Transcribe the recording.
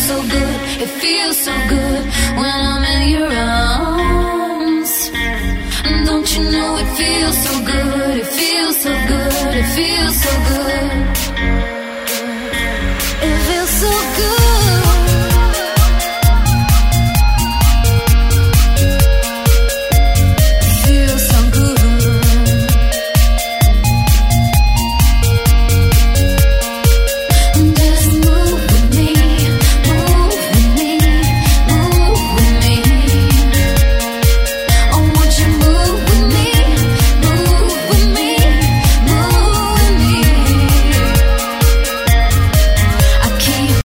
so good, it feels so good when I'm in your arms. And don't you know it feels so good, it feels so good, it feels so good.